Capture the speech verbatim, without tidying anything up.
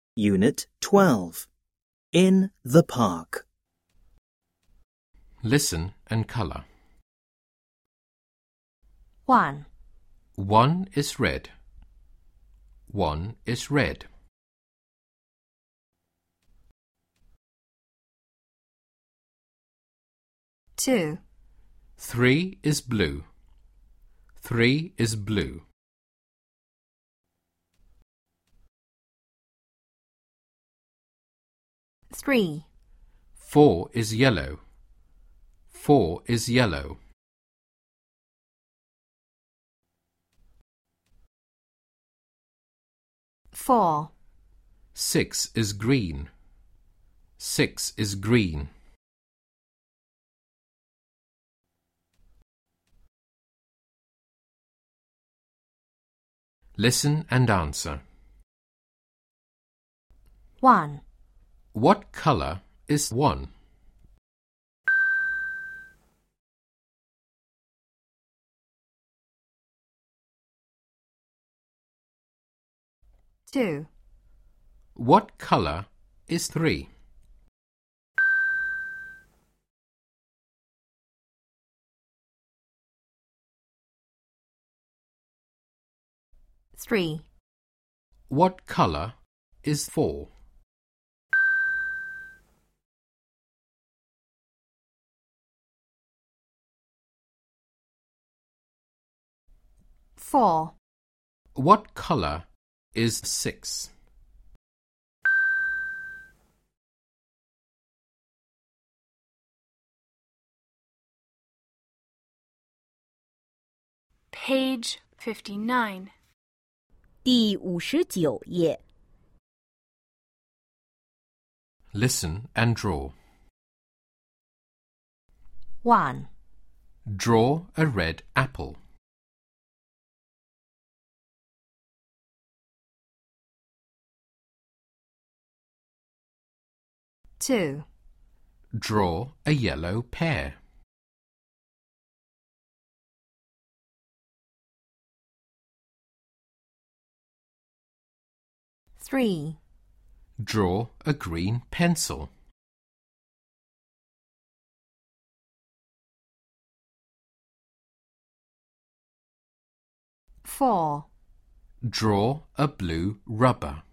Unit twelve. In the park. Listen and colour. one, One is red. One is red. two, Three is blue. Three is blue. three, Four is yellow. Four is yellow. four, Six is green. Six is green. Listen and answer. one, What colour is one? two, What colour is three? three, What colour is four? four, What colour is six? Page fifty-nine. 第五十九页。 Listen and draw. one, Draw a red apple. two, Draw a yellow pear. three, Draw a green pencil. four, Draw a blue rubber.